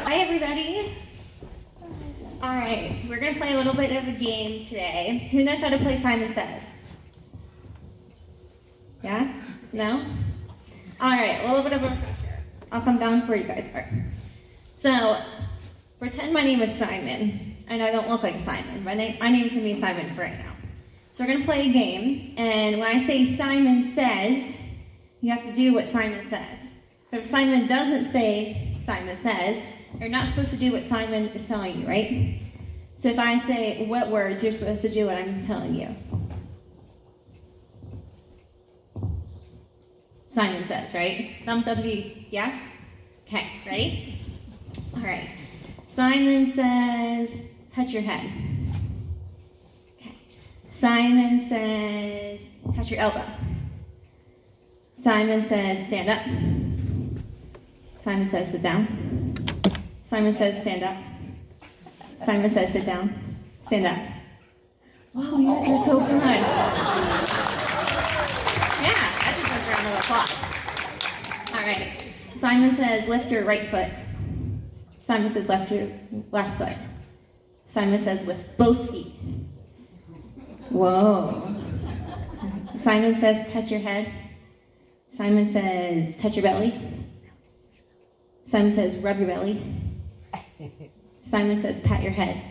Hi, everybody. All right, we're going to play a little bit of a game today. Who knows how to play Simon Says? Yeah? No? All right, a little bit of a refresher. I'll come down where you guys are. So, pretend my name is Simon, and I don't look like Simon. My name is going to be Simon for right now. So we're going to play a game, and when I say Simon Says, you have to do what Simon says. But if Simon doesn't say Simon Says, you're not supposed to do what Simon is telling you, right? So if I say what words, you're supposed to do what I'm telling you. Simon Says, right? Thumbs up, yeah? Okay, ready? All right. Simon says, touch your head. Okay. Simon says, touch your elbow. Simon says, stand up. Simon says, sit down. Simon says, stand up. Simon says, sit down. Stand up. Wow, you guys are so good. Yeah, that deserves a round of applause. All right. Simon says, lift your right foot. Simon says, lift your left foot. Simon says, lift both feet. Whoa. Simon says, touch your head. Simon says, touch your belly. Simon says, rub your belly. Simon says, pat your head.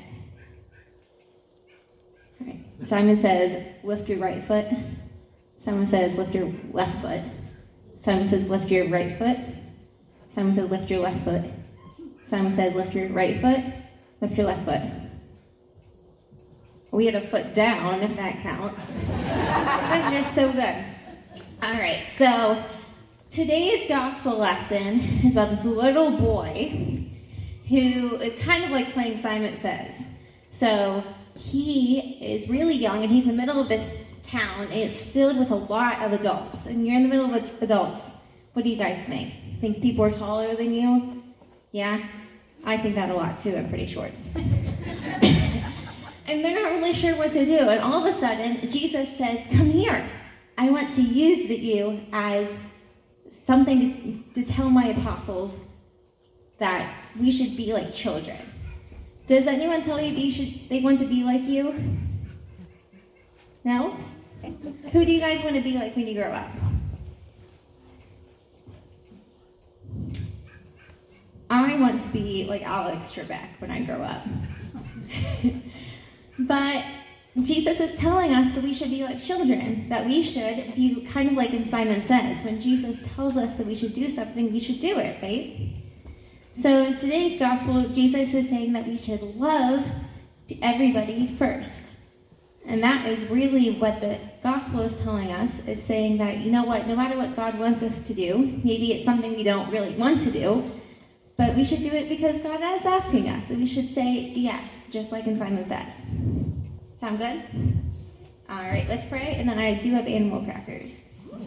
All right. Simon says, lift your right foot. Simon says, lift your left foot. Simon says, lift your right foot. Simon says, lift your left foot. Simon says, lift your right foot. Lift your left foot. We had a foot down, if that counts. That's just so good. All right, so today's gospel lesson is about this little boy who is kind of like playing Simon Says. So he is really young, and he's in the middle of this town, and it's filled with a lot of adults. And you're in the middle of adults. What do you guys think? Think people are taller than you? Yeah? I think that a lot too. I'm pretty short. And they're not really sure what to do. And all of a sudden, Jesus says, come here. I want to use you as something to tell my apostles that we should be like children. Does anyone tell you they want to be like you? No? Who do you guys want to be like when you grow up? I want to be like Alex Trebek when I grow up. But Jesus is telling us that we should be like children, that we should be kind of like in Simon Says. When Jesus tells us that we should do something, we should do it, right? So in today's gospel, Jesus is saying that we should love everybody first. And that is really what the gospel is telling us, is saying that, you know what, no matter what God wants us to do, maybe it's something we don't really want to do, but we should do it because God is asking us, and we should say yes, just like in Simon Says. Sound good? All right, let's pray, and then I do have animal crackers.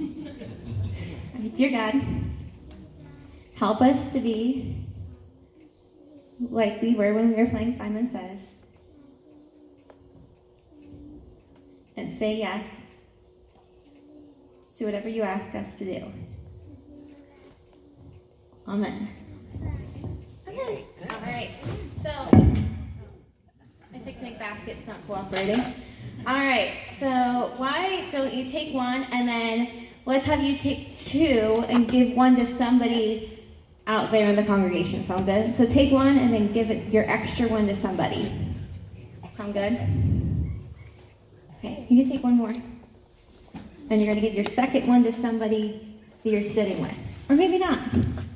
Dear God, help us to be like we were when we were playing Simon Says, and say yes to whatever you ask us to do. Amen. Okay. All right. So my picnic basket's not cooperating. All right. So why don't you take one, and then let's have you take two and give one to somebody out there in the congregation. Sound good? So take one and then give your extra one to somebody. Sound good? Okay. You can take one more. And you're going to give your second one to somebody that you're sitting with. Or maybe not.